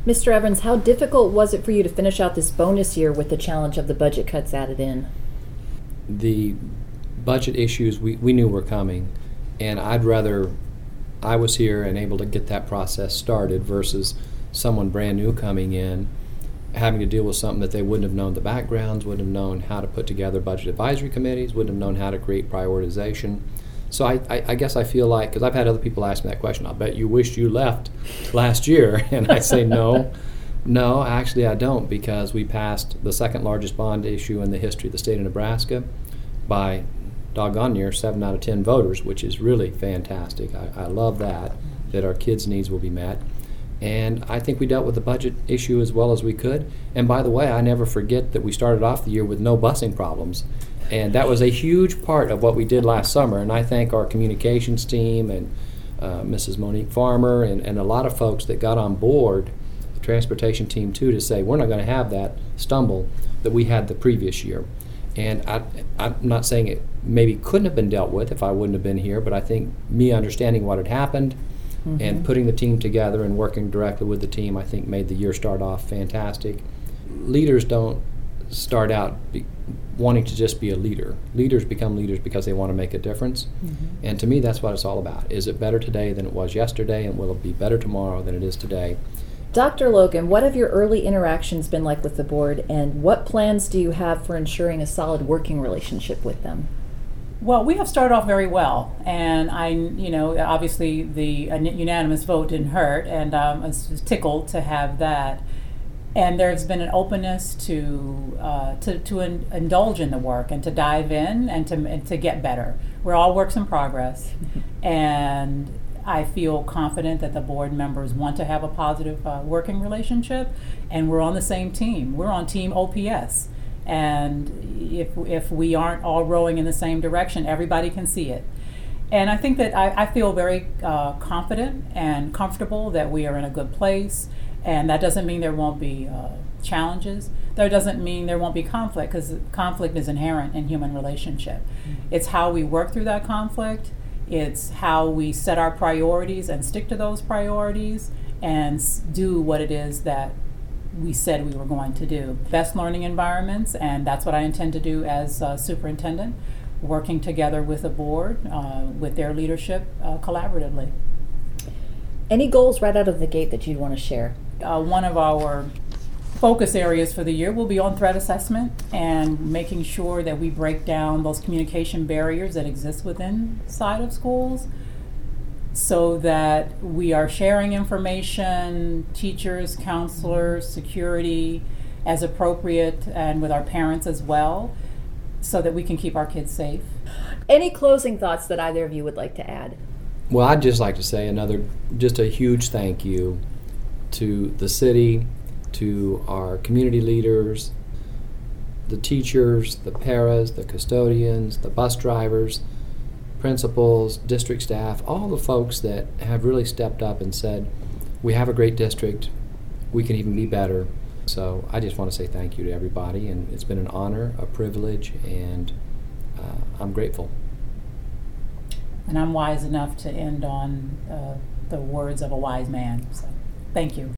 Mr. Evans, how difficult was it for you to finish out this bonus year with the challenge of the budget cuts added in? The budget issues we knew were coming, and I'd rather I was here and able to get that process started versus someone brand new coming in having to deal with something that they wouldn't have known the backgrounds, wouldn't have known how to put together budget advisory committees, wouldn't have known how to create prioritization. So I guess I feel like, because I've had other people ask me that question, I'll bet you wished you left last year. And I say no, actually I don't, because we passed the second largest bond issue in the history of the state of Nebraska by doggone near 7 out of 10 voters, which is really fantastic. I love that our kids' needs will be met. And I think we dealt with the budget issue as well as we could. And by the way, I never forget that we started off the year with no busing problems. And that was a huge part of what we did last summer. And I thank our communications team and Mrs. Monique Farmer and a lot of folks that got on board, the transportation team too, to say we're not going to have that stumble that we had the previous year. And I'm not saying it maybe couldn't have been dealt with if I wouldn't have been here, but I think me understanding what had happened and putting the team together and working directly with the team, I think made the year start off fantastic. Leaders don't start out wanting to just be a leader. Leaders become leaders because they want to make a difference. And to me, that's what it's all about. Is it better today than it was yesterday, and will it be better tomorrow than it is today? Dr. Logan, what have your early interactions been like with the board, and what plans do you have for ensuring a solid working relationship with them? Well, we have started off very well, and obviously the unanimous vote didn't hurt, and I was tickled to have that. And there's been an openness to indulge in the work and to dive in and to get better. We're all works in progress, and I feel confident that the board members want to have a positive working relationship, and we're on the same team. We're on Team OPS. And if we aren't all rowing in the same direction, everybody can see it. And I think that I feel very confident and comfortable that we are in a good place. And that doesn't mean there won't be challenges. That doesn't mean there won't be conflict, because conflict is inherent in human relationship. It's how we work through that conflict. It's how we set our priorities and stick to those priorities and do what it is that we said we were going to do. Best learning environments, and that's what I intend to do as superintendent, working together with the board, with their leadership collaboratively. Any goals right out of the gate that you'd want to share? One of our focus areas for the year will be on threat assessment and making sure that we break down those communication barriers that exist within side of schools, so that we are sharing information, teachers, counselors, security, as appropriate, and with our parents as well, so that we can keep our kids safe. Any closing thoughts that either of you would like to add? Well, I'd just like to say just a huge thank you to the city, to our community leaders, the teachers, the paras, the custodians, the bus drivers, principals, district staff, all the folks that have really stepped up and said, we have a great district, we can even be better. So I just want to say thank you to everybody, and it's been an honor, a privilege, and I'm grateful. And I'm wise enough to end on the words of a wise man. So thank you.